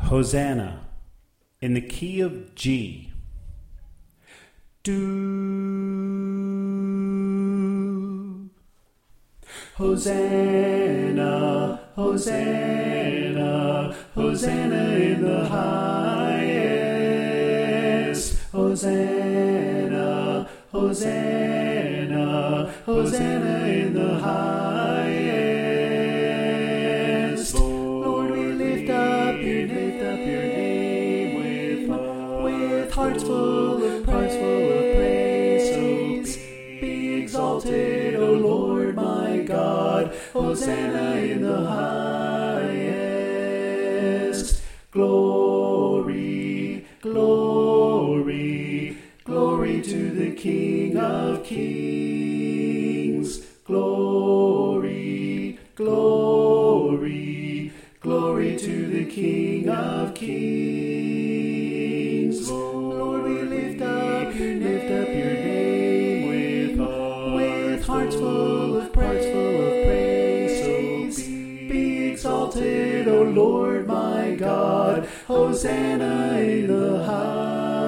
Hosanna in the key of G. Do. Hosanna, Hosanna, Hosanna in the highest. Hosanna, Hosanna, Hosanna in the highest. Lord, we lift up your name with hearts full of praise. Be exalted, O Lord my God. Hosanna in the highest. Glory, glory, glory to the King of Kings. Glory, glory, glory to the King of Kings. Lord, we lift up your name with hearts full of praise. Be exalted, O Lord my God. Hosanna in the highest.